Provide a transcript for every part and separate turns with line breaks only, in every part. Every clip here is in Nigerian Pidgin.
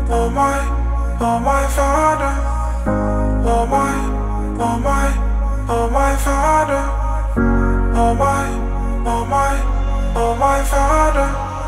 Father. Oh my Father. Oh my Father.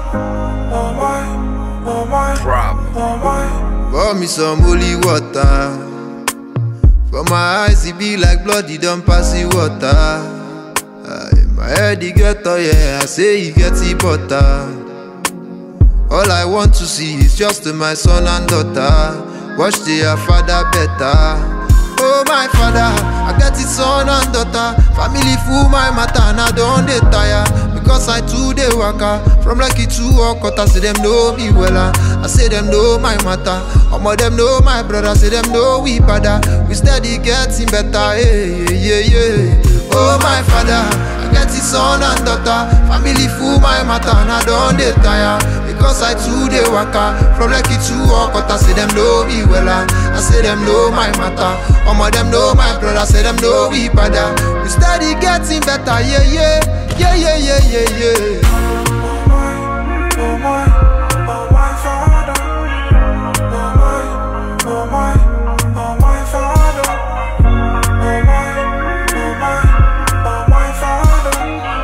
Pour me some holy water. For my eyes it be like blood, it don't pass the water. My head it get yeah, I say it get the butter. All I want to see is just my son and daughter. Watch their father better. Oh my Father, I get it son and daughter. Family full my matter and I don't dey tire. Because I too dey waka from Lucky to Okota. Say them know me wella, I say them know my matter. Omo them know my brother, say them know we bada. We steady getting better, yeah. Oh my Father, I get it son and daughter. Family full my matter and I don't dey tire. Because I too dey waka from Lucky to Okota. Say them know me wella, I say them know my matter. Omo them know my brother, say them know we bada. We steady getting better, yeah.
Oh my Father. Oh my Father. Oh my Father.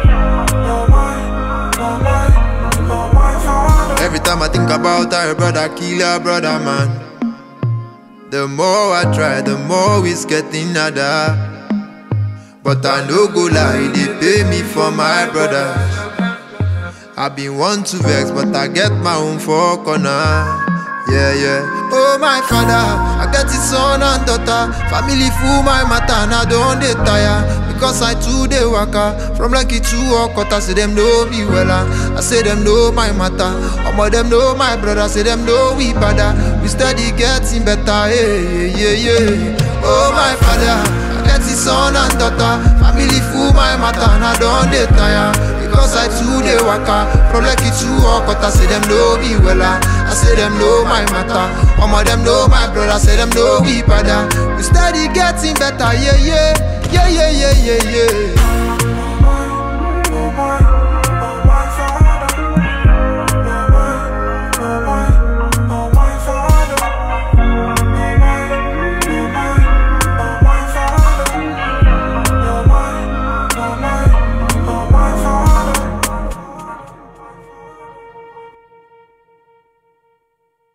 Every time I think about her brother, kill her brother, man. The more I try, the more it's getting harder. But I no go lie, they pay me for my brothers. I been want to vex, but I get my own for corner. Yeah. Oh my Father, I get it son and daughter. Family full my matter and I don't dey tire. Because I too dey waka from Lucky to Okota. Say them know me wella, I say them know my matter. Omo them know my brother, say them know we bada. We steady getting better, yeah. Oh my Father, I get it son and daughter. Family full my matter and I don't dey tire. Because I too dey waka from Lucky to Okota. Say them know me wella, I say them know my matter. Omo them know my brother, say them know we bada. We steady getting better, yeah.